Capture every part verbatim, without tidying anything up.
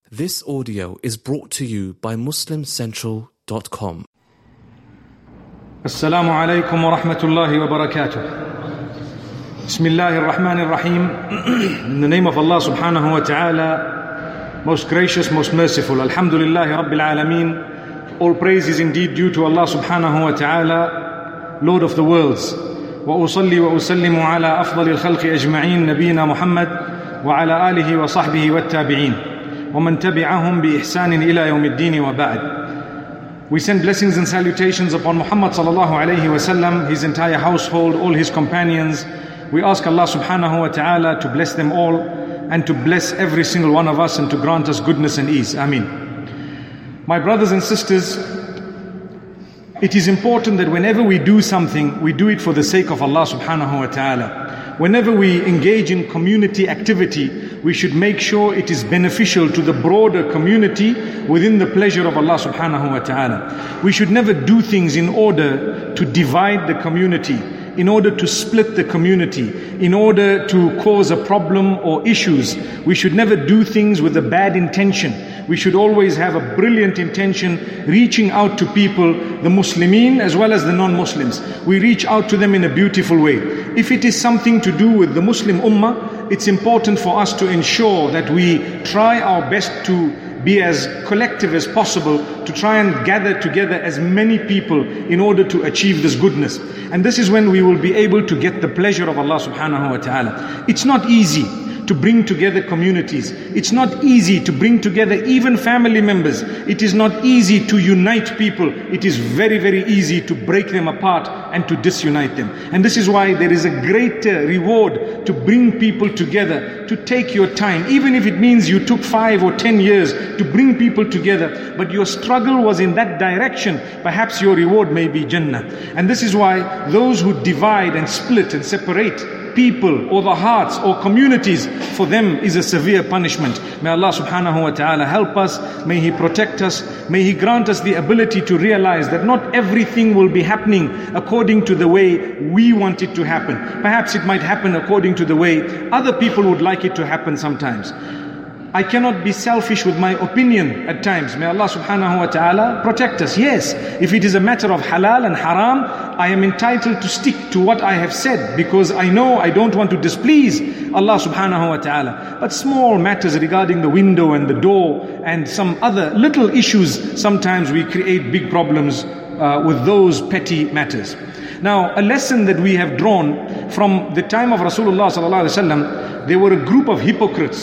This audio is brought to you by Muslim Central dot com. Assalamu alaikum wa rahmatullahi wa barakatuh. Bismillahir Rahmanir Rahim. In the name of Allah subhanahu wa ta'ala, most gracious, most merciful. Alhamdulillahi Rabbil Alameen. All praise is indeed due to Allah subhanahu wa ta'ala, Lord of the worlds. Wa usalli wa usallimu ala afdalil khalqi ajma'in, nabiyina Muhammad wa ala alihi wa sahbihi wa tabi'in. وَمَنْ تَبِعَهُمْ بِإِحْسَانٍ إِلَى يَوْمِ الدِّينِ وَبَعْدٍ. We send blessings and salutations upon Muhammad sallallahu alayhi wa sallam, his entire household, all his companions. We ask Allah subhanahu wa ta'ala to bless them all and to bless every single one of us and to grant us goodness and ease. Ameen. My brothers and sisters, it is important that whenever we do something, we do it for the sake of Allah subhanahu wa ta'ala. Whenever we engage in community activity, we should make sure it is beneficial to the broader community within the pleasure of Allah subhanahu wa ta'ala. We should never do things in order to divide the community, in order to split the community, in order to cause a problem or issues. We should never do things with a bad intention. We should always have a brilliant intention, reaching out to people, the Muslimin as well as the non-Muslims. We reach out to them in a beautiful way. If it is something to do with the Muslim Ummah, it's important for us to ensure that we try our best to be as collective as possible, to try and gather together as many people in order to achieve this goodness. And this is when we will be able to get the pleasure of Allah subhanahu wa ta'ala. It's not easy to bring together communities. It's not easy to bring together even family members. It is not easy to unite people. It is very, very easy to break them apart and to disunite them. And this is why there is a greater reward to bring people together, to take your time, even if it means you took five or ten years to bring people together, but your struggle was in that direction. Perhaps your reward may be Jannah. And this is why those who divide and split and separate people or the hearts or communities, for them is a severe punishment. May Allah subhanahu wa ta'ala help us. May He protect us. May He grant us the ability to realize that not everything will be happening according to the way we want it to happen. Perhaps it might happen according to the way other people would like it to happen sometimes. I cannot be selfish with my opinion at times. May Allah subhanahu wa ta'ala protect us. Yes, if it is a matter of halal and haram, I am entitled to stick to what I have said because I know I don't want to displease Allah subhanahu wa ta'ala. But small matters regarding the window and the door and some other little issues, sometimes we create big problems uh, with those petty matters. Now, a lesson that we have drawn from the time of Rasulullah sallallahu alaihi wasallam, there were a group of hypocrites.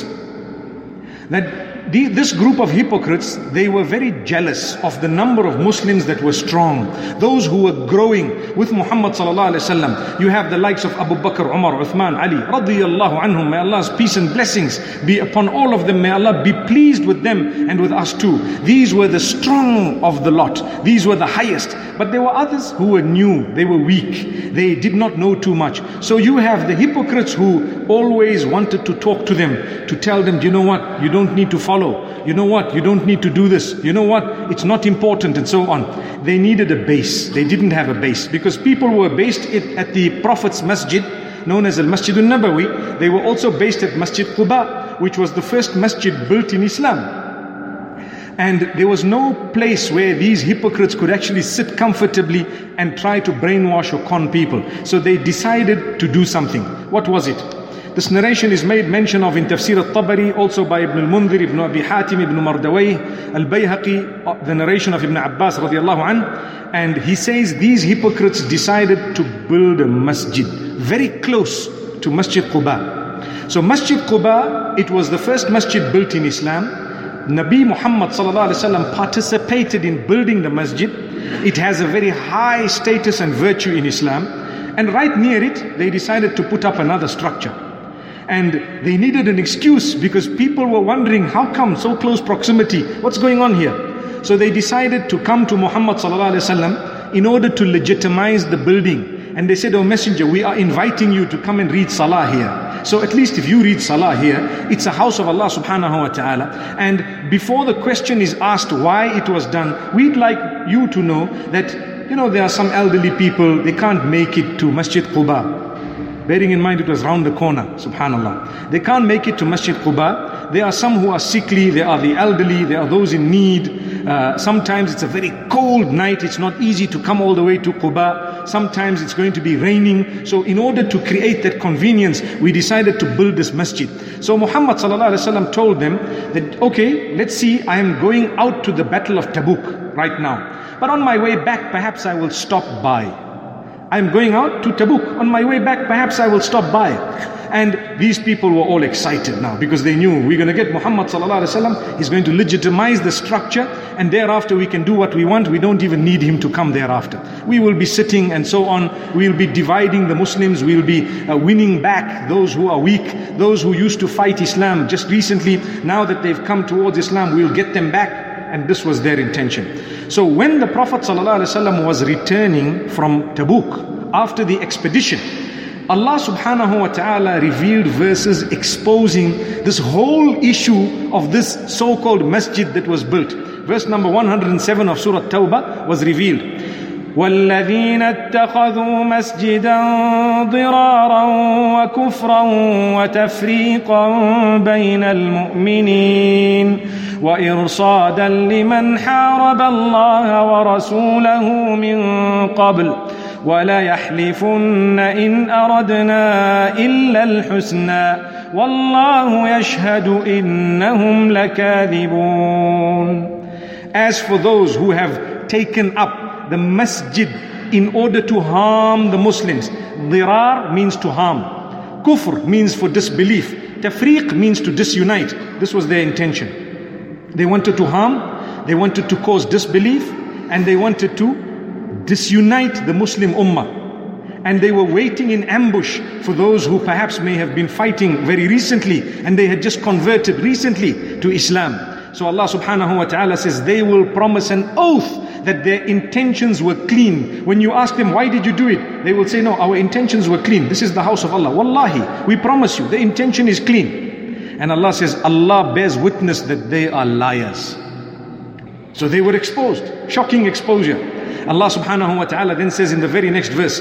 That the, this group of hypocrites, they were very jealous of the number of Muslims that were strong, those who were growing with Muhammad sallallahu alaihi wasallam. You have the likes of Abu Bakr, Umar, Uthman, Ali, radiyallahu anhum. May Allah's peace and blessings be upon all of them. May Allah be pleased with them and with us too. These were the strong of the lot. These were the highest. But there were others who were new. They were weak. They did not know too much. So you have the hypocrites who always wanted to talk to them, to tell them, you know what, you don't need to follow. You know what, you don't need to do this. You know what, it's not important, and so on. They needed a base. They didn't have a base because people were based at the Prophet's masjid, known as Al-Masjid al-Nabawi. They were also based at Masjid Quba, which was the first masjid built in Islam. And there was no place where these hypocrites could actually sit comfortably and try to brainwash or con people. So they decided to do something. What was it? This narration is made mention of in Tafsir al-Tabari, also by Ibn al-Mundhir, Ibn Abi Hatim, Ibn Mardawayh, Al-Bayhaqi, the narration of Ibn Abbas radiallahu anh. And he says these hypocrites decided to build a masjid very close to Masjid Quba. So Masjid Quba, it was the first masjid built in Islam. Nabi Muhammad sallallahu alaihi wasallam participated in building the masjid. It has a very high status and virtue in Islam. And right near it, they decided to put up another structure. And they needed an excuse because people were wondering, how come so close proximity? What's going on here? So they decided to come to Muhammad sallallahu alaihi wasallam in order to legitimize the building. And they said, "Oh Messenger, we are inviting you to come and read Salah here. So at least if you read Salah here, it's a house of Allah subhanahu wa ta'ala. And before the question is asked why it was done, we'd like you to know that, you know, there are some elderly people, they can't make it to Masjid Quba. Bearing in mind it was round the corner, subhanallah. They can't make it to Masjid Quba. There are some who are sickly, there are the elderly, there are those in need. Uh, sometimes it's a very cold night, it's not easy to come all the way to Quba. Sometimes it's going to be raining. So in order to create that convenience, we decided to build this masjid. So Muhammad sallallahu alaihi wasallam told them that, okay, let's see, I am going out to the battle of Tabuk right now. But on my way back, perhaps I will stop by. I'm going out to Tabuk. On my way back, perhaps I will stop by. And these people were all excited now because they knew we're going to get Muhammad sallallahu alaihi wasallam. He's going to legitimize the structure, and thereafter we can do what we want. We don't even need him to come thereafter. We will be sitting and so on. We'll be dividing the Muslims. We'll be uh, winning back those who are weak, those who used to fight Islam just recently. Now that they've come towards Islam, we'll get them back. And this was their intention. So when the Prophet ﷺ was returning from Tabuk after the expedition, Allah subhanahu wa ta'ala revealed verses exposing this whole issue of this so-called masjid that was built. Verse number one hundred seven of Surah Tawbah was revealed. وَالَّذِينَ اتَّخَذُوا مَسْجِدًا ضِرَارًا وَكُفْرًا وَتَفْرِيقًا بَيْنَ الْمُؤْمِنِينَ وَإِرْصَادًا لِمَنْ حَارَبَ اللَّهَ وَرَسُولَهُ مِنْ قَبْلُ وَلَيَحْلِفُنَّ إِنْ أَرَدْنَا إِلَّا الْحُسْنَى وَاللَّهُ يَشْهَدُ إِنَّهُمْ لَكَاذِبُونَ. As for those who have taken up the masjid in order to harm the Muslims, dirar means to harm, kufr means for disbelief, tafriq means to disunite. This was their intention. They wanted to harm, they wanted to cause disbelief, and they wanted to disunite the Muslim ummah. And they were waiting in ambush for those who perhaps may have been fighting very recently and they had just converted recently to Islam. So Allah subhanahu wa ta'ala says they will promise an oath that their intentions were clean. When you ask them, why did you do it? They will say, no, our intentions were clean. This is the house of Allah. Wallahi, we promise you, the intention is clean. And Allah says, Allah bears witness that they are liars. So they were exposed. Shocking exposure. Allah subhanahu wa ta'ala then says in the very next verse,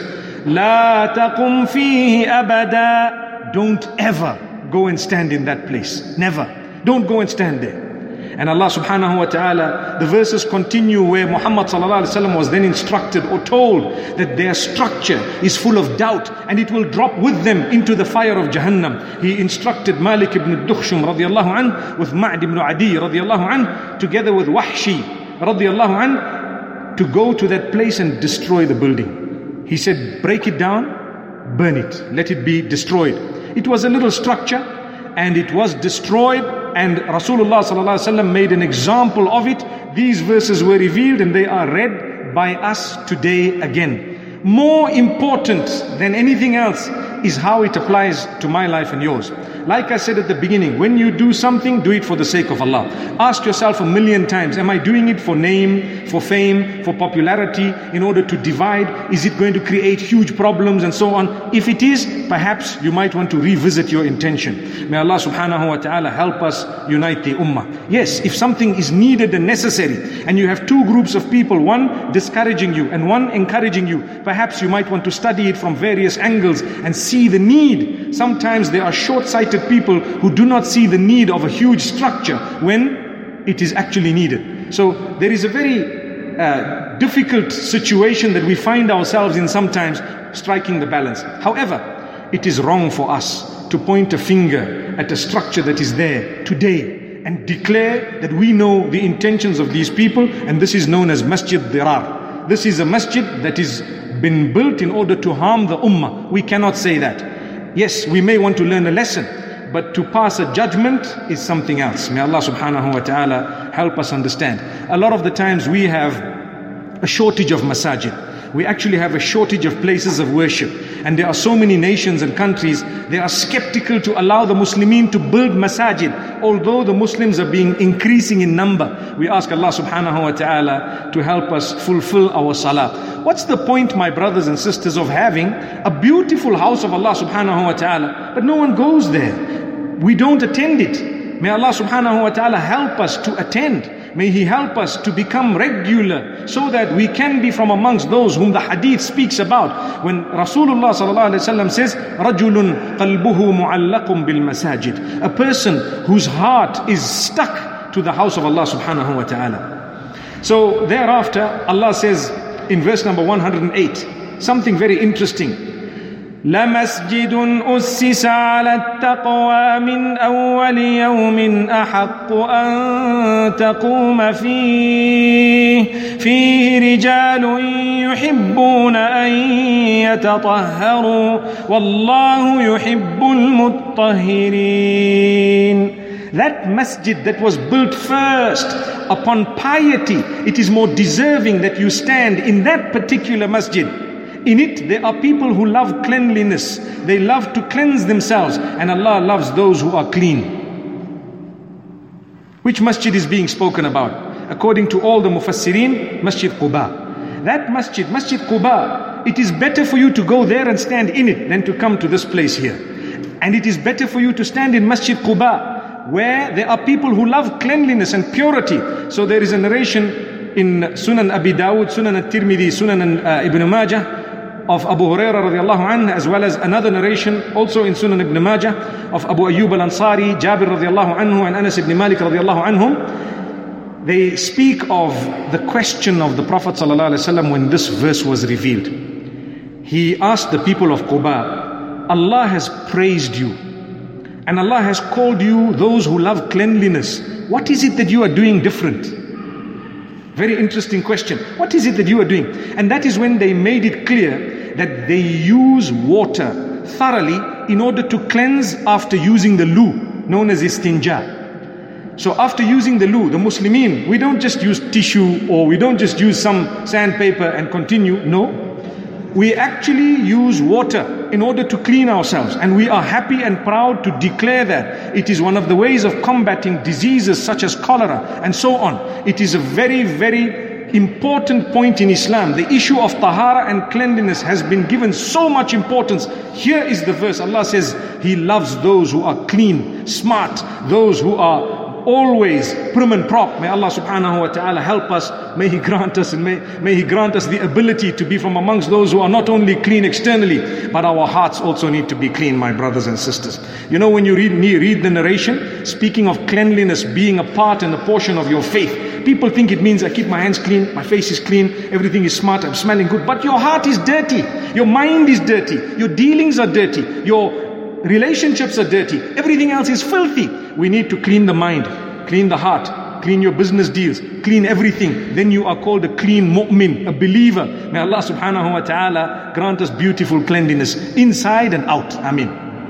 La taqum fihi abada. Don't ever go and stand in that place. Never. Don't go and stand there. And Allah subhanahu wa ta'ala, the verses continue where Muhammad sallallahu alaihi wasallam was then instructed or told that their structure is full of doubt and it will drop with them into the fire of Jahannam. He instructed Malik ibn Dukhshum radiallahu anh with Ma'd ibn Adi radiallahu anh together with Wahshi radiallahu anh to go to that place and destroy the building. He said, break it down, burn it, let it be destroyed. It was a little structure and it was destroyed, and Rasulullah sallallahu alaihi wasallam made an example of it. These verses were revealed and they are read by us today again. More important than anything else is how it applies to my life and yours. Like I said at the beginning, when you do something, do it for the sake of Allah. Ask yourself a million times, am I doing it for name, for fame, for popularity, in order to divide? Is it going to create huge problems and so on? If it is, perhaps you might want to revisit your intention. May Allah subhanahu wa ta'ala help us unite the ummah. Yes, if something is needed and necessary, and you have two groups of people, one discouraging you and one encouraging you, perhaps you might want to study it from various angles and see the need. Sometimes there are short-sighted people who do not see the need of a huge structure when it is actually needed. So there is a very uh, difficult situation that we find ourselves in sometimes, striking the balance. However, it is wrong for us to point a finger at a structure that is there today and declare that we know the intentions of these people, and this is known as Masjid Dirar. This is a masjid that is been built in order to harm the ummah. We cannot say that. Yes, we may want to learn a lesson, but to pass a judgment is something else. May Allah subhanahu wa ta'ala help us understand. A lot of the times we have a shortage of masajid. We actually have a shortage of places of worship. And there are so many nations and countries, they are skeptical to allow the Muslimin to build masajid. Although the Muslims are being increasing in number, we ask Allah subhanahu wa ta'ala to help us fulfill our salah. What's the point, my brothers and sisters, of having a beautiful house of Allah subhanahu wa ta'ala, but no one goes there? We don't attend it. May Allah subhanahu wa ta'ala help us to attend. May He help us to become regular so that we can be from amongst those whom the hadith speaks about. When Rasulullah sallallahu alaihi wasallam says, رَجُلٌ قَلْبُهُ مُعَلَّقٌ بِالْمَسَاجِدِ, a person whose heart is stuck to the house of Allah subhanahu wa ta'ala. So thereafter, Allah says in verse number one hundred eight, something very interesting. لَمَسْجِدٌ أُسِّسَ عَلَى التَّقْوَى مِنْ أَوَّلِ يَوْمٍ أَحَقُّ أَن تَقُومَ فِيهِ فِيهِ رِجَالٌ يُحِبُّونَ أَن يَتَطَهَّرُوا وَاللَّهُ يُحِبُّ الْمُطَّهِّرِينَ. That masjid that was built first upon piety, it is more deserving that you stand in that particular masjid. In it, there are people who love cleanliness. They love to cleanse themselves. And Allah loves those who are clean. Which masjid is being spoken about? According to all the mufassirin, Masjid Quba. That masjid, Masjid Quba, it is better for you to go there and stand in it than to come to this place here. And it is better for you to stand in Masjid Quba, where there are people who love cleanliness and purity. So there is a narration in Sunan Abi Dawud, Sunan At-Tirmidhi, Sunan uh, Ibn Majah, of Abu Hurairah radiallahu anhu, as well as another narration also in Sunan Ibn Majah of Abu Ayyub al-Ansari, Jabir radiallahu anhu, and Anas ibn Malik radiallahu anhum. They speak of the question of the Prophet sallallahu alaihi wasallam when this verse was revealed. He asked the people of Quba, Allah has praised you and Allah has called you those who love cleanliness. What is it that you are doing different? Very interesting question. What is it that you are doing? And that is when they made it clear that they use water thoroughly in order to cleanse after using the loo, known as istinja. So after using the loo, the Muslimin, we don't just use tissue or we don't just use some sandpaper and continue. No. We actually use water in order to clean ourselves. And we are happy and proud to declare that it is one of the ways of combating diseases such as cholera and so on. It is a very, very important point in Islam. The issue of tahara and cleanliness has been given so much importance. Here is the verse. Allah says He loves those who are clean, smart, those who are always prim and prop. May Allah subhanahu wa ta'ala help us. May He grant us and may, may He grant us the ability to be from amongst those who are not only clean externally, but our hearts also need to be clean, my brothers and sisters. You know, when you read, read the narration, speaking of cleanliness being a part and a portion of your faith, people think it means I keep my hands clean, my face is clean, everything is smart, I'm smelling good. But your heart is dirty. Your mind is dirty. Your dealings are dirty. Your relationships are dirty. Everything else is filthy. We need to clean the mind, clean the heart, clean your business deals, clean everything. Then you are called a clean mu'min, a believer. May Allah subhanahu wa ta'ala grant us beautiful cleanliness inside and out. Ameen.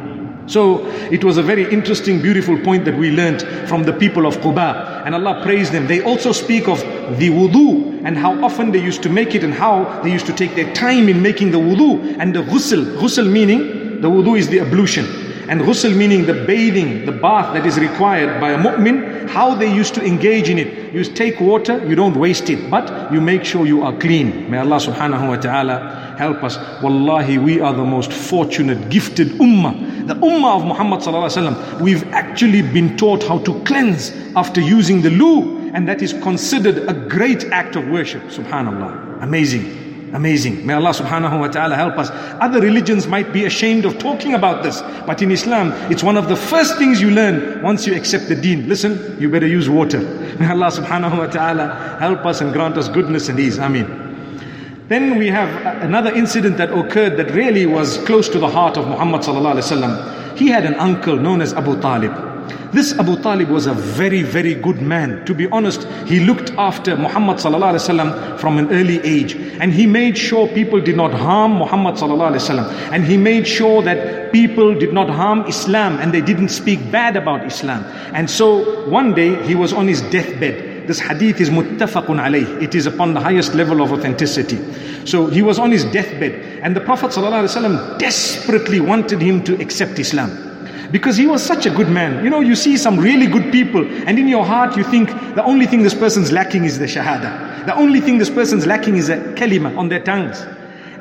So it was a very interesting, beautiful point that we learned from the people of Quba. And Allah praised them. They also speak of the wudu and how often they used to make it and how they used to take their time in making the wudu. And the ghusl, ghusl meaning, the wudu is the ablution. And ghusl meaning the bathing, the bath that is required by a mu'min, how they used to engage in it. You take water, you don't waste it, but you make sure you are clean. May Allah subhanahu wa ta'ala help us. Wallahi, we are the most fortunate, gifted ummah. The ummah of Muhammad sallallahu alaihi wasallam. We've actually been taught how to cleanse after using the loo. And that is considered a great act of worship. Subhanallah. Amazing. Amazing. May Allah subhanahu wa ta'ala help us. Other religions might be ashamed of talking about this, but in Islam, it's one of the first things you learn once you accept the deen. Listen, you better use water. May Allah subhanahu wa ta'ala help us and grant us goodness and ease. Ameen. Then we have another incident that occurred that really was close to the heart of Muhammad sallallahu alaihi wasallam. He had an uncle known as Abu Talib. This Abu Talib was a very, very good man. To be honest, he looked after Muhammad sallallahu alaihi wasallam from an early age. And he made sure people did not harm Muhammad sallallahu alaihi wasallam. And he made sure that people did not harm Islam and they didn't speak bad about Islam. And so one day he was on his deathbed. This hadith is muttafaqun alayh. It is upon the highest level of authenticity. So he was on his deathbed. And the Prophet sallallahu alaihi wasallam desperately wanted him to accept Islam. Because he was such a good man. You know, you see some really good people and in your heart you think the only thing this person's lacking is the shahada. The only thing this person's lacking is a kalima on their tongues.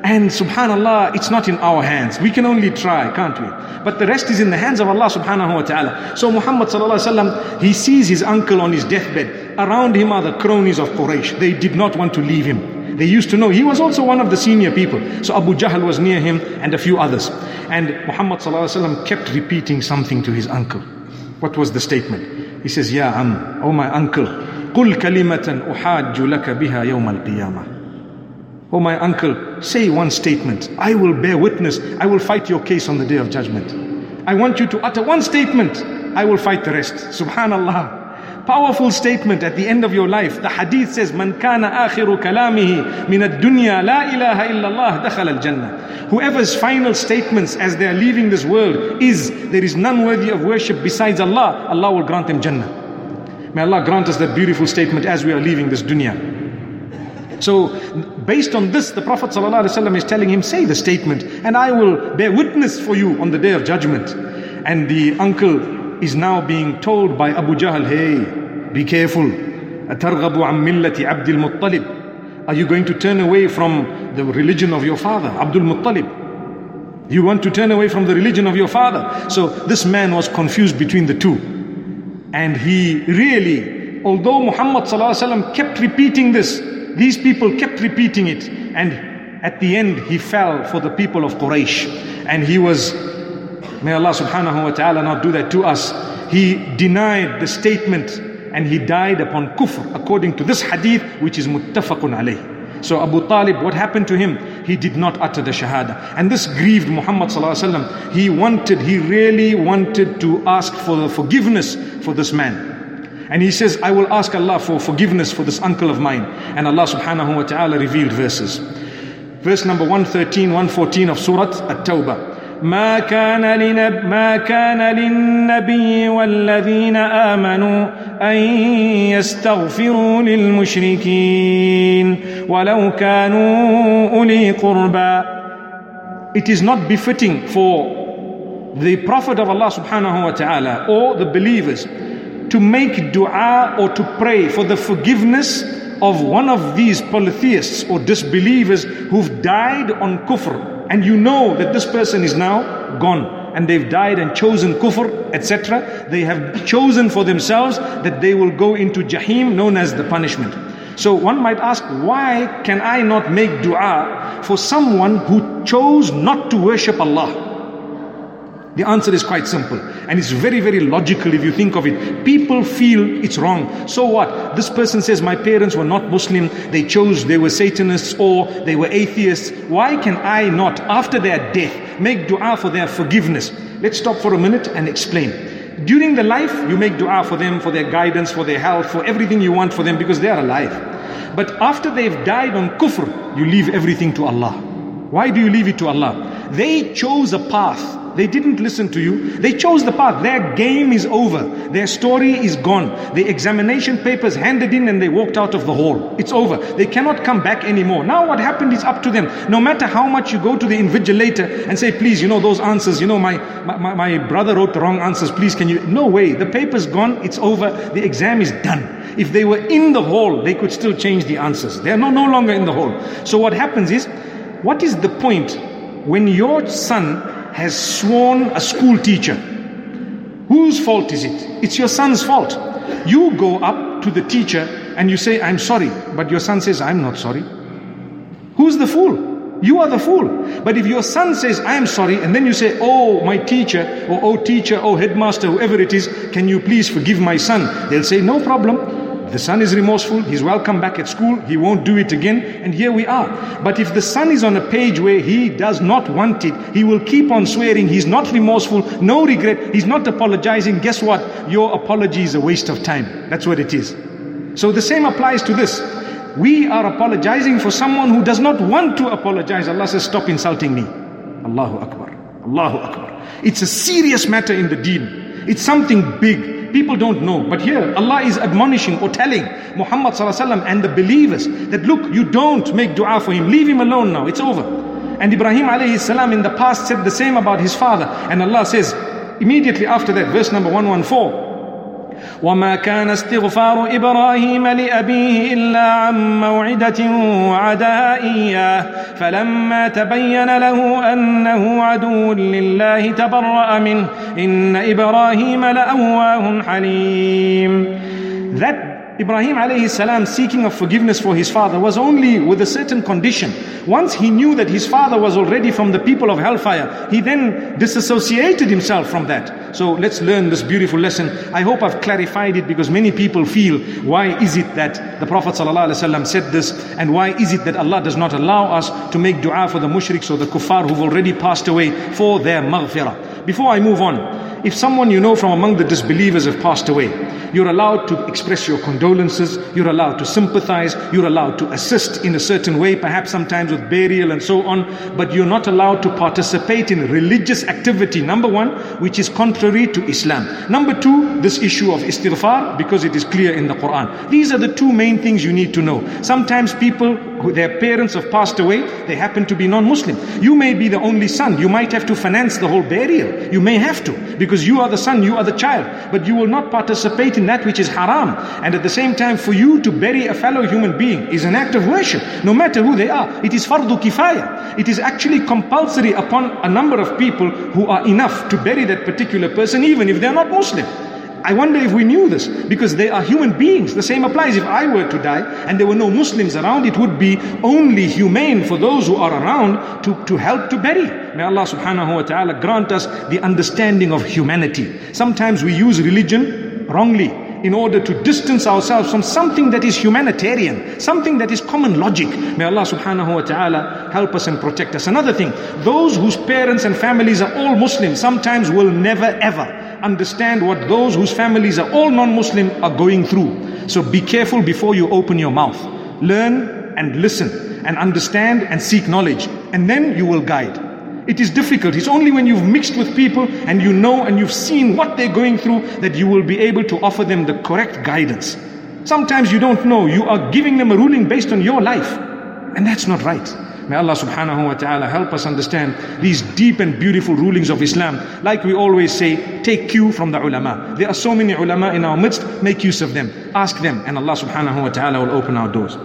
And subhanallah, it's not in our hands. We can only try, can't we? But the rest is in the hands of Allah subhanahu wa ta'ala. So Muhammad sallallahu alaihi wasallam, he sees his uncle on his deathbed. Around him are the cronies of Quraysh. They did not want to leave him. They used to know. He was also one of the senior people. So Abu Jahl was near him and a few others. And Muhammad sallallahu alaihi wasallam kept repeating something to his uncle. What was the statement? He says, Ya am, oh my uncle, قُلْ كَلِمَةً أُحَاجُّ لَكَ بِهَا يَوْمَ الْقِيَامَةِ. Oh my uncle, say one statement. I will bear witness. I will fight your case on the day of judgment. I want you to utter one statement. I will fight the rest. Subhanallah. Powerful statement at the end of your life. The hadith says, Man kana akhiru kalamihi min ad-dunya la ilaha illallah dakhala al-jannah. Whoever's final statements as they are leaving this world is, there is none worthy of worship besides Allah, Allah will grant them Jannah. May Allah grant us that beautiful statement as we are leaving this dunya. So, based on this, the Prophet ﷺ is telling him, say the statement, and I will bear witness for you on the day of judgment. And the uncle is now being told by Abu Jahl, hey, be careful. أَتَرْغَبُ عَنْ مِلَّةِ عَبْدِ الْمُطَّلِبِ. Are you going to turn away from the religion of your father, Abdul Muttalib? You want to turn away from the religion of your father? So, this man was confused between the two. And he really, although Muhammad ﷺ kept repeating this, these people kept repeating it, and at the end he fell for the people of Quraysh. And he was, may Allah subhanahu wa ta'ala not do that to us, he denied the statement and he died upon kufr, according to this hadith which is muttafaqun alayh. So Abu Talib, what happened to him? He did not utter the shahada, and this grieved Muhammad sallallahu alaihi wasallam. He wanted, he really wanted to ask for the forgiveness for this man. And he says, I will ask Allah for forgiveness for this uncle of mine. And Allah subhanahu wa ta'ala revealed verses. Verse number one thirteen, one fourteen of Surah At-Tawbah. ما كان لنب ما كان للنبي والذين آمنوا أن يستغفروا للمشركين ولو كانوا أولي قربى. It is not befitting for the Prophet of Allah subhanahu wa ta'ala or the believers to make dua or to pray for the forgiveness of one of these polytheists or disbelievers who've died on kufr, and you know that this person is now gone and they've died and chosen kufr, et cetera. They have chosen for themselves that they will go into Jahim, known as the punishment. So one might ask, why can I not make dua for someone who chose not to worship Allah? The answer is quite simple, and it's very, very logical if you think of it. People feel it's wrong. So what? This person says, my parents were not Muslim, they chose, they were Satanists or they were atheists. Why can I not, after their death, make dua for their forgiveness? Let's stop for a minute and explain. During the life, you make dua for them, for their guidance, for their health, for everything you want for them because they are alive. But after they've died on kufr, you leave everything to Allah. Why do you leave it to Allah? They chose a path. They didn't listen to you. They chose the path. Their game is over. Their story is gone. The examination papers handed in and they walked out of the hall. It's over. They cannot come back anymore. Now what happened is up to them. No matter how much you go to the invigilator and say, please, you know, those answers, you know, my, my, my brother wrote the wrong answers, please can you? No way. The paper's gone. It's over. The exam is done. If they were in the hall, they could still change the answers. They are no, no longer in the hall. So what happens is, what is the point when your son has sworn a school teacher? Whose fault is it? It's your son's fault. You go up to the teacher and you say, I'm sorry, but your son says, I'm not sorry. Who's the fool? You are the fool. But if your son says, I'm sorry, and then you say, oh, my teacher, or oh, teacher, oh, headmaster, whoever it is, can you please forgive my son? They'll say, no problem. The son is remorseful, he's welcome back at school, he won't do it again, and here we are. But if the son is on a page where he does not want it, he will keep on swearing, he's not remorseful, no regret, he's not apologizing, guess what? Your apology is a waste of time. That's what it is. So the same applies to this. We are apologizing for someone who does not want to apologize. Allah says, stop insulting me. Allahu Akbar. Allahu Akbar. It's a serious matter in the deen. It's something big. People don't know. But here, Allah is admonishing or telling Muhammad sallallahu alaihi wasallam and the believers that look, you don't make dua for him. Leave him alone now. It's over. And Ibrahim alayhi salam in the past said the same about his father. And Allah says, immediately after that, verse number one fourteen, وَمَا كَانَ اسْتِغْفَارُ إِبْرَاهِيمَ لِأَبِيهِ إِلَّا عَن مَّوْعِدَةٍ وَعَدَهَا إِيَّاهُ فَلَمَّا تَبَيَّنَ لَهُ أَنَّهُ عَدُوٌّ لِّلَّهِ تَبَرَّأَ مِنْهُ إِنَّ إِبْرَاهِيمَ لَأَوَّاهٌ حَلِيمٌ. That Ibrahim alayhi salam seeking of forgiveness for his father was only with a certain condition. Once he knew that his father was already from the people of hellfire, he then disassociated himself from that. So let's learn this beautiful lesson. I hope I've clarified it, because many people feel, why is it that the Prophet ﷺ said this, and why is it that Allah does not allow us to make dua for the mushriks or the kuffar who've already passed away for their maghfirah? Before I move on, if someone you know from among the disbelievers have passed away, you're allowed to express your condolences, you're allowed to sympathize, you're allowed to assist in a certain way, perhaps sometimes with burial and so on, but you're not allowed to participate in religious activity, number one, which is contrary to Islam. Number two, this issue of istighfar, because it is clear in the Quran. These are the two main things you need to know. Sometimes people, who their parents have passed away, they happen to be non-Muslim. You may be the only son, you might have to finance the whole burial, you may have to, because you are the son, you are the child, but you will not participate in that which is haram. And at the same time, for you to bury a fellow human being is an act of worship, no matter who they are. It is fardu kifaya. It is actually compulsory upon a number of people who are enough to bury that particular person, even if they are not Muslim. I wonder if we knew this, because they are human beings. The same applies if I were to die and there were no Muslims around. It would be only humane for those who are around to, to help to bury. May Allah subhanahu wa ta'ala grant us the understanding of humanity. Sometimes we use religion wrongly in order to distance ourselves from something that is humanitarian, something that is common logic. May Allah subhanahu wa ta'ala help us and protect us. Another thing, those whose parents and families are all Muslims sometimes will never ever understand what those whose families are all non-Muslim are going through. So be careful before you open your mouth. Learn and listen and understand and seek knowledge, and then you will guide. It is difficult. It's only when you've mixed with people and you know and you've seen what they're going through that you will be able to offer them the correct guidance. Sometimes you don't know. You are giving them a ruling based on your life, and that's not right. May Allah subhanahu wa ta'ala help us understand these deep and beautiful rulings of Islam. Like we always say, take cue from the ulama. There are so many ulama in our midst, make use of them. Ask them, and Allah subhanahu wa ta'ala will open our doors.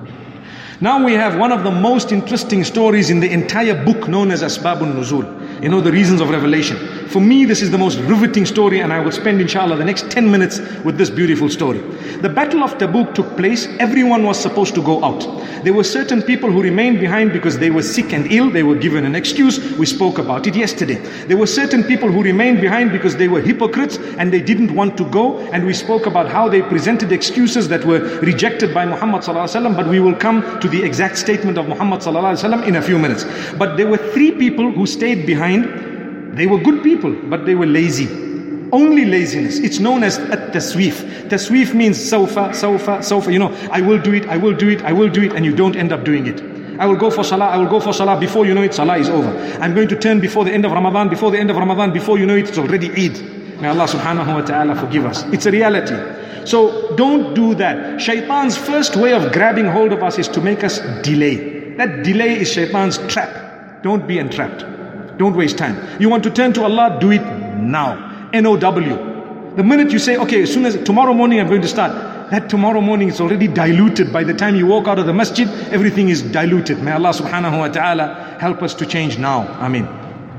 Now we have one of the most interesting stories in the entire book, known as Asbabun Nuzul. You know, the reasons of revelation. For me, this is the most riveting story, and I will spend inshallah the next ten minutes with this beautiful story. The Battle of Tabuk took place. Everyone was supposed to go out. There were certain people who remained behind because they were sick and ill. They were given an excuse. We spoke about it yesterday. There were certain people who remained behind because they were hypocrites and they didn't want to go. And we spoke about how they presented excuses that were rejected by Muhammad sallallahu alaihi wasallam. But we will come to the exact statement of Muhammad sallallahu alaihi wasallam in a few minutes. But there were three people who stayed behind. They were good people, but they were lazy. Only laziness. It's known as at-taswif. Taswif means sawfa, sawfa, sawfa. You know, I will do it, I will do it, I will do it, and you don't end up doing it. I will go for salah, I will go for salah. Before you know it, salah is over. I'm going to turn before the end of Ramadan, before the end of Ramadan, before you know it, it's already Eid. May Allah subhanahu wa ta'ala forgive us. It's a reality. So don't do that. Shaitan's first way of grabbing hold of us is to make us delay. That delay is Shaitan's trap. Don't be entrapped. Don't waste time. You want to turn to Allah, do it now. N O W. The minute you say, okay, as soon as tomorrow morning I'm going to start, that tomorrow morning is already diluted. By the time you walk out of the masjid, everything is diluted. May Allah subhanahu wa ta'ala help us to change now. Ameen.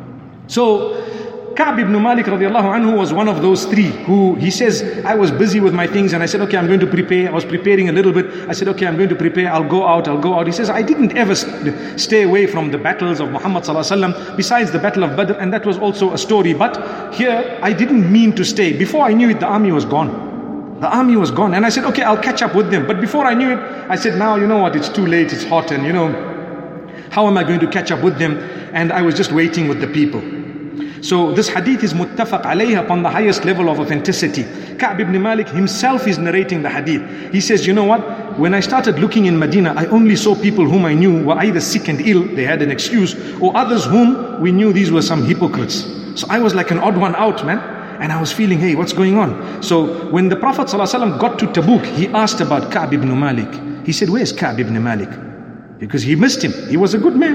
So, Ka'b ibn Malik radiallahu anhu was one of those three who, he says, I was busy with my things and I said, okay, I'm going to prepare. I was preparing a little bit. I said, okay, I'm going to prepare. I'll go out, I'll go out. He says, I didn't ever stay away from the battles of Muhammad sallallahu alaihi wasallam, besides the battle of Badr, and that was also a story. But here, I didn't mean to stay. Before I knew it, the army was gone. The army was gone. And I said, okay, I'll catch up with them. But before I knew it, I said, now, you know what, it's too late, it's hot, and you know, how am I going to catch up with them? And I was just waiting with the people. So this hadith is muttafaq alayha upon the highest level of authenticity. Ka'b ibn Malik himself is narrating the hadith. He says, you know what? When I started looking in Medina, I only saw people whom I knew were either sick and ill, they had an excuse, or others whom we knew these were some hypocrites. So I was like an odd one out, man. And I was feeling, hey, what's going on? So when the Prophet ﷺ got to Tabuk, he asked about Ka'b ibn Malik. He said, where's Ka'b ibn Malik? Because he missed him. He was a good man.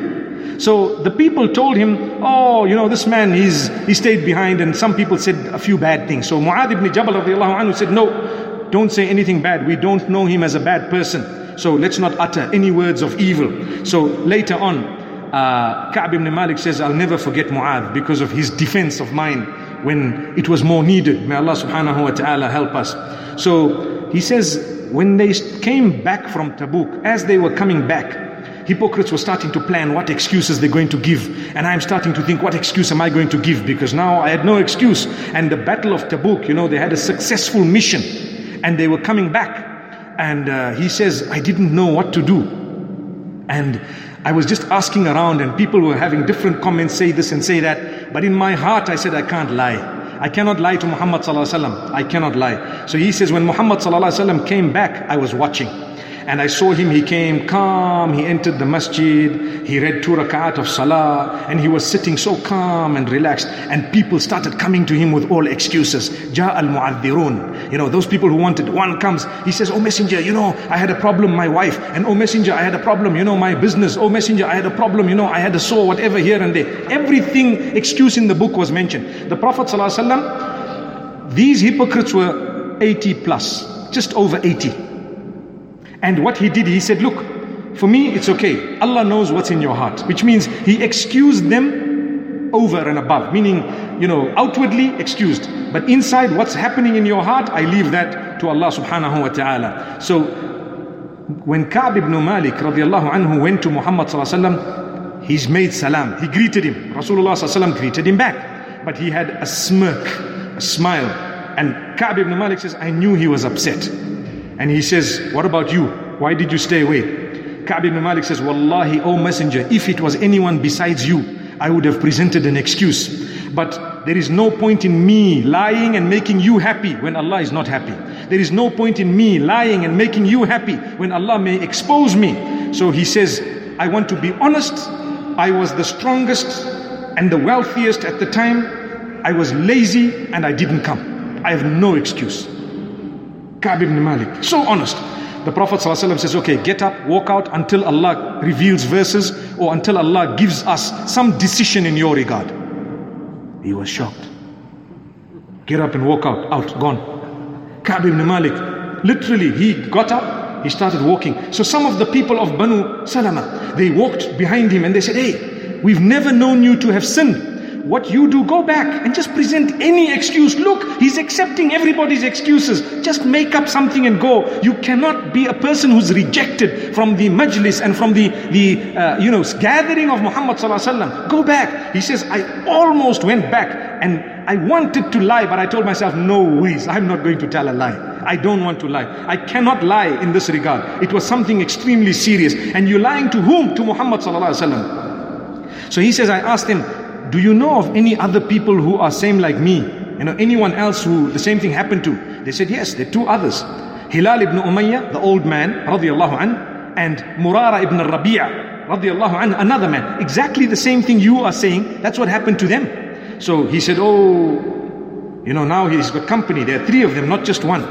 So the people told him, oh, you know, this man, he's, he stayed behind, and some people said a few bad things. So Mu'adh ibn Jabal radiallahu anhu said, no, don't say anything bad. We don't know him as a bad person. So let's not utter any words of evil. So later on, uh, Ka'b ibn Malik says, I'll never forget Mu'adh because of his defense of mine when it was more needed. May Allah subhanahu wa ta'ala help us. So he says, when they came back from Tabuk, as they were coming back, hypocrites were starting to plan what excuses they're going to give. And I'm starting to think, what excuse am I going to give? Because now I had no excuse. And the Battle of Tabuk, you know, they had a successful mission. And they were coming back. And uh, he says, I didn't know what to do. And I was just asking around, and people were having different comments, say this and say that. But in my heart, I said, I can't lie. I cannot lie to Muhammad sallallahu alaihi wasallam. I cannot lie. So he says, when Muhammad sallallahu alaihi wasallam came back, I was watching. And I saw him, he came calm, he entered the masjid, he read two rak'at of salah, and he was sitting so calm and relaxed. And people started coming to him with all excuses. Ja al-mu'adhirun. You know, those people who wanted, one comes, he says, oh messenger, you know, I had a problem, my wife. And oh messenger, I had a problem, you know, my business. Oh messenger, I had a problem, you know, I had a sore, whatever, here and there. Everything, excuse in the book was mentioned. The Prophet sallallahu alaihi wasallam, these hypocrites were eighty plus, just over eighty. And what he did, he said, look, for me, it's okay. Allah knows what's in your heart. Which means he excused them over and above. Meaning, you know, outwardly excused. But inside, what's happening in your heart, I leave that to Allah subhanahu wa ta'ala. So, when Ka'b ibn Malik radiallahu anhu went to Muhammad sallallahu alaihi wasallam, he's made salam. He greeted him. Rasulullah sallallahu alaihi wasallam greeted him back. But he had a smirk, a smile. And Ka'b ibn Malik says, I knew he was upset. And he says, what about you? Why did you stay away? Ka'b ibn Malik says, Wallahi, O messenger, if it was anyone besides you, I would have presented an excuse. But there is no point in me lying and making you happy when Allah is not happy. There is no point in me lying and making you happy when Allah may expose me. So he says, I want to be honest. I was the strongest and the wealthiest at the time. I was lazy and I didn't come. I have no excuse. Ka'b ibn Malik, so honest. The Prophet ﷺ says, okay, get up, walk out until Allah reveals verses or until Allah gives us some decision in your regard. He was shocked. Get up and walk out, out, gone. Ka'b ibn Malik, literally, he got up, he started walking. So some of the people of Banu Salama, they walked behind him and they said, hey, we've never known you to have sinned. What you do, go back and just present any excuse. Look, he's accepting everybody's excuses. Just make up something and go. You cannot be a person who's rejected from the majlis and from the, the uh, you know, gathering of Muhammad sallallahu alaihi wasallam. Go back. He says, I almost went back and I wanted to lie, but I told myself, no ways, I'm not going to tell a lie. I don't want to lie. I cannot lie in this regard. It was something extremely serious. And you're lying to whom? To Muhammad sallallahu alaihi wasallam. So he says, I asked him, do you know of any other people who are same like me? You know, anyone else who the same thing happened to? They said, yes, there are two others. Hilal ibn Umayyah, the old man, radiallahu an, and Murara ibn Rabi'a, radiallahu an, another man. Exactly the same thing you are saying, that's what happened to them. So he said, oh, you know, now he's got company. There are three of them, not just one.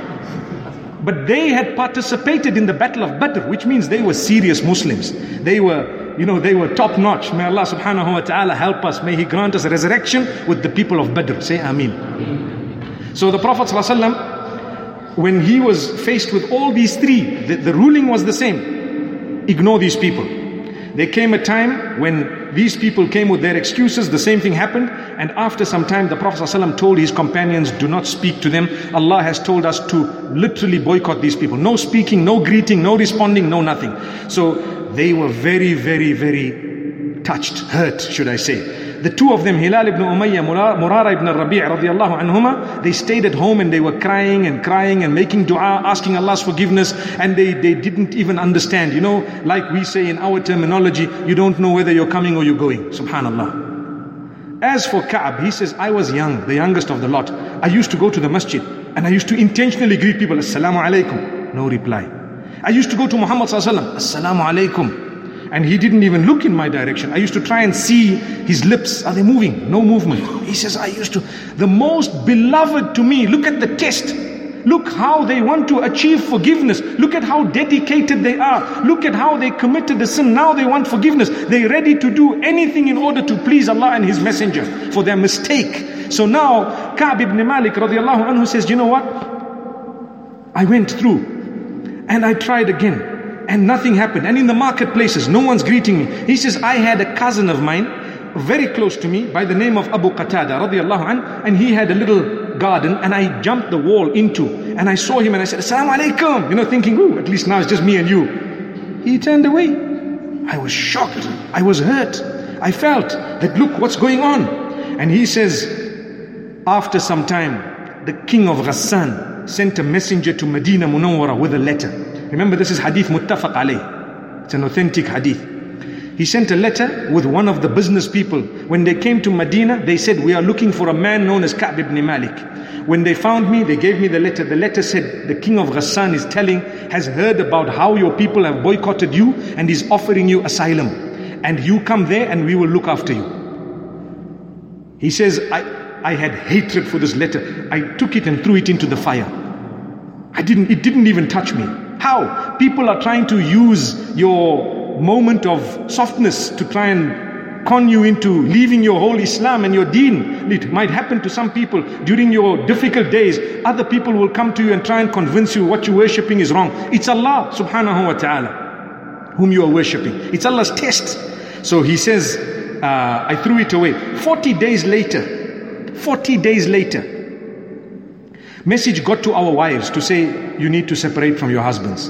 But they had participated in the Battle of Badr, which means they were serious Muslims. They were, you know, they were top notch. May Allah subhanahu wa ta'ala help us. May He grant us a resurrection with the people of Badr. Say Ameen. So the Prophet sallallahu alaihi wasallam, when he was faced with all these three, the, the ruling was the same. Ignore these people. There came a time when these people came with their excuses, the same thing happened, and after some time the Prophet ﷺ told his companions, do not speak to them. Allah has told us to literally boycott these people. No speaking, no greeting, no responding, no nothing. So they were very, very, very touched, hurt, should I say. The two of them, Hilal ibn Umayyah, Murara ibn Rabi' radiallahu anhuma, they stayed at home and they were crying and crying and making dua, asking Allah's forgiveness, and they, they didn't even understand. You know, like we say in our terminology, you don't know whether you're coming or you're going. Subhanallah. As for Ka'b, he says, I was young, the youngest of the lot. I used to go to the masjid and I used to intentionally greet people, Assalamu alaikum. No reply. I used to go to Muhammad sallallahu alaihi wasallam, Assalamu alaikum. And he didn't even look in my direction. I used to try and see his lips. Are they moving? No movement. He says, I used to. The most beloved to me, look at the test. Look how they want to achieve forgiveness. Look at how dedicated they are. Look at how they committed the sin. Now they want forgiveness. They're ready to do anything in order to please Allah and His Messenger for their mistake. So now Ka'b ibn Malik radiallahu anhu says, you know what? I went through and I tried again and nothing happened. And in the marketplaces, no one's greeting me. He says, I had a cousin of mine very close to me by the name of Abu Qatada radiallahu anhu, and he had a little garden, and I jumped the wall into, and I saw him and I said, Assalamu alaikum, you know, thinking, oh, at least now it's just me and you. He turned away. I was shocked. I was hurt. I felt that, look, what's going on? And he says, after some time, the king of Ghassan sent a messenger to Medina Munawwara with a letter. Remember, this is hadith muttafaq alayh. It's an authentic hadith. He sent a letter with one of the business people. When they came to Medina, they said, we are looking for a man known as Ka'b ibn Malik. When they found me, they gave me the letter. The letter said, the king of Ghassan is telling, has heard about how your people have boycotted you and is offering you asylum. And you come there and we will look after you. He says, I, I had hatred for this letter. I took it and threw it into the fire. I didn't, it didn't even touch me. How? People are trying to use your moment of softness to try and con you into leaving your whole Islam and your deen. It might happen to some people during your difficult days. Other people will come to you and try and convince you what you're worshipping is wrong. It's Allah subhanahu wa ta'ala whom you are worshipping. It's Allah's test. So he says, uh, I threw it away. forty days later, forty days later, message got to our wives to say, you need to separate from your husbands.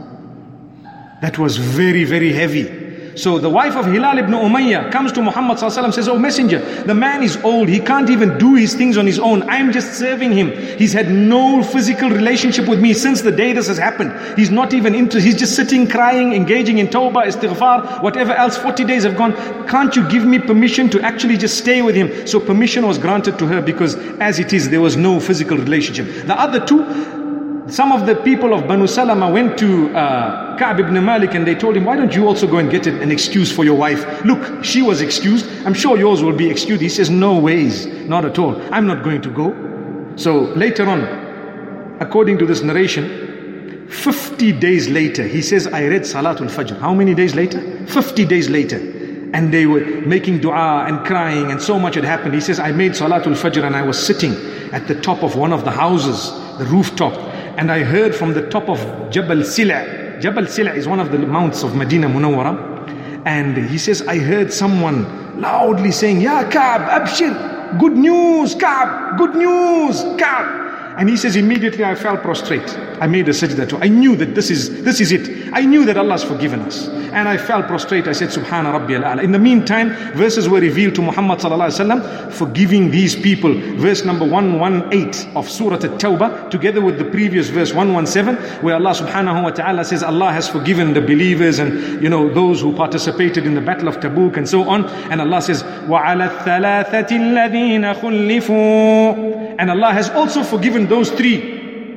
That was very, very heavy. So the wife of Hilal ibn Umayyah comes to Muhammad sallallahu alaihi wasallam and says, oh messenger, the man is old, he can't even do his things on his own. I'm just serving him. He's had no physical relationship with me since the day this has happened. He's not even into, he's just sitting, crying, engaging in tawbah, istighfar, whatever else. forty days have gone. Can't you give me permission to actually just stay with him? So permission was granted to her because as it is, there was no physical relationship. The other two, some of the people of Banu Salama went to uh, Ka'b ibn Malik and they told him, why don't you also go and get an excuse for your wife? Look, she was excused. I'm sure yours will be excused. He says, no ways, not at all. I'm not going to go. So later on, according to this narration, fifty days later, he says, I read Salatul Fajr. How many days later? fifty days later. And they were making dua and crying and so much had happened. He says, I made Salatul Fajr and I was sitting at the top of one of the houses, the rooftop. And I heard from the top of Jabal Sila. Jabal Sila is one of the mounts of Medina Munawwara. And he says, I heard someone loudly saying, Ya Ka'b, Abshir, good news, Ka'b, good news, Ka'b. And he says, immediately I fell prostrate. I made a sajda to. I knew that this is this is it. I knew that Allah has forgiven us. And I fell prostrate. I said, Subhana Rabbi al-A'la. In the meantime, verses were revealed to Muhammad sallallahu alaihi wasallam, forgiving these people. Verse number one eighteen of Surah At-Tawbah, together with the previous verse one seventeen, where Allah subhanahu wa ta'ala says, Allah has forgiven the believers and, you know, those who participated in the Battle of Tabuk and so on. And Allah says, وَعَلَى الثَّلَاثَةِ الَّذِينَ خُلِّفُوا. And Allah has also forgiven those three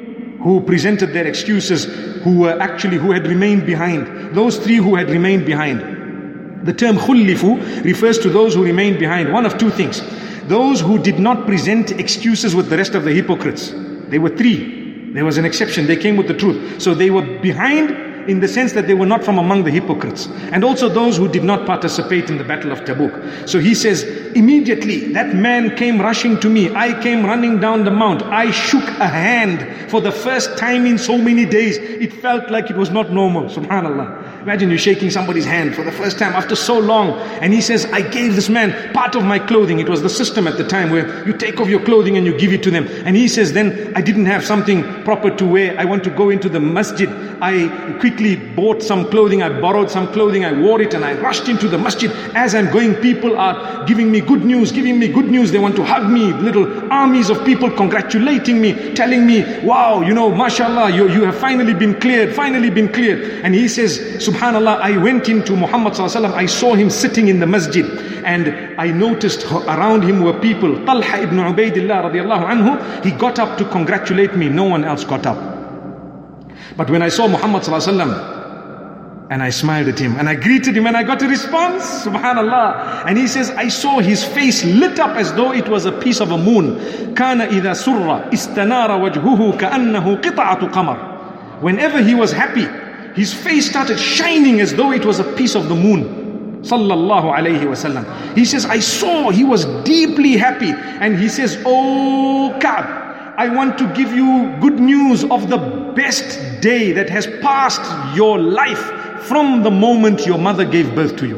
who presented their excuses, who were actually, who had remained behind. Those three who had remained behind. The term khullifu refers to those who remained behind. One of two things. Those who did not present excuses with the rest of the hypocrites. They were three. There was an exception. They came with the truth. So they were behind in the sense that they were not from among the hypocrites. And also those who did not participate in the Battle of Tabuk. So he says, immediately that man came rushing to me. I came running down the mount. I shook a hand for the first time in so many days. It felt like it was not normal. Subhanallah. Imagine you shaking somebody's hand for the first time after so long. And he says, I gave this man part of my clothing. It was the system at the time where you take off your clothing and you give it to them. And he says, then I didn't have something proper to wear. I want to go into the masjid. I quickly bought some clothing. I borrowed some clothing. I wore it and I rushed into the masjid. As I'm going, people are giving me good news, giving me good news. They want to hug me. Little armies of people congratulating me, telling me, wow, you know, mashallah, you, you have finally been cleared, finally been cleared. And he says, subhanallah, I went into Muhammad sallallahu alaihi wasallam. I saw him sitting in the masjid and I noticed around him were people. Talha ibn Ubaidillah radiallahu anhu, he got up to congratulate me. No one else got up. But when I saw Muhammad sallallahu alaihi wasallam And I smiled at him and I greeted him and I got a response, subhanallah. And he says, I saw his face lit up as though it was a piece of a moon. كَانَ إِذَا سُرَّ إِسْتَنَارَ وَجْهُهُ كَأَنَّهُ قِطَعَةُ قَمَرٍ. Whenever he was happy, his face started shining as though it was a piece of the moon. Sallallahu alayhi wasallam. He says, I saw he was deeply happy. And he says, Oh Ka'b, I want to give you good news of the best day that has passed your life from the moment your mother gave birth to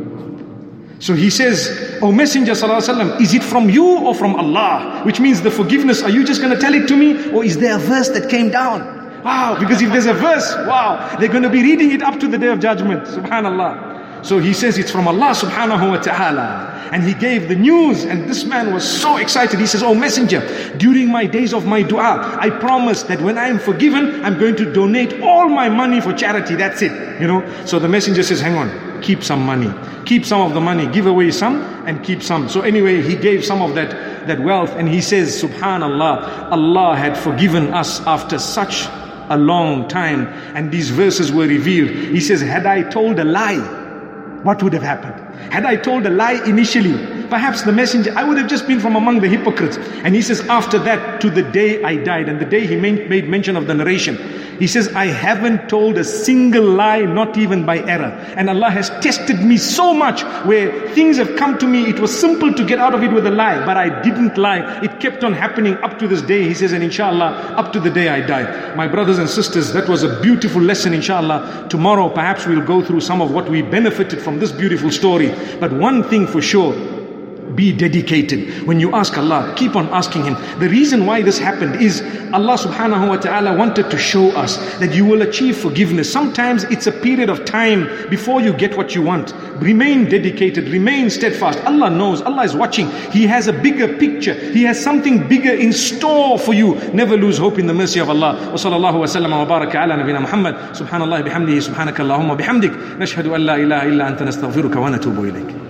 you. So he says, O Messenger sallallahu alaihi wasallam, is it from you or from Allah? Which means the forgiveness, are you just going to tell it to me? Or is there a verse that came down? Wow, because if there's a verse, wow, they're going to be reading it up to the day of judgment. Subhanallah. So he says it's from Allah subhanahu wa ta'ala. And he gave the news, and this man was so excited. He says, Oh Messenger, during my days of my dua, I promise that when I am forgiven, I'm going to donate all my money for charity. That's it. You know. So the Messenger says, hang on, keep some money. Keep some of the money, give away some and keep some. So anyway, he gave some of that, that wealth, and he says, subhanallah, Allah had forgiven us after such a long time, and these verses were revealed. He says, had I told a lie, what would have happened? Had I told a lie initially, perhaps the messenger, I would have just been from among the hypocrites. And he says, after that, to the day I died, and the day he made, made mention of the narration, he says, I haven't told a single lie, not even by error. And Allah has tested me so much, where things have come to me, it was simple to get out of it with a lie, but I didn't lie. It kept on happening up to this day, he says, and inshallah, up to the day I die. My brothers and sisters, that was a beautiful lesson, inshallah. Tomorrow, perhaps we'll go through some of what we benefited from this beautiful story. But one thing for sure, be dedicated. When you ask Allah, keep on asking Him. The reason why this happened is Allah subhanahu wa ta'ala wanted to show us that you will achieve forgiveness. Sometimes it's a period of time before you get what you want. Remain dedicated, remain steadfast. Allah knows, Allah is watching. He has a bigger picture. He has something bigger in store for you. Never lose hope in the mercy of Allah. Wa sallallahu wa sallam wa baraka ala nabina Muhammad. Subhanallah bihamdihi, subhanaka Allahumma bihamdik. Nashhadu an la ilaha illa anta nastaghfiruka wa natubu ilayk.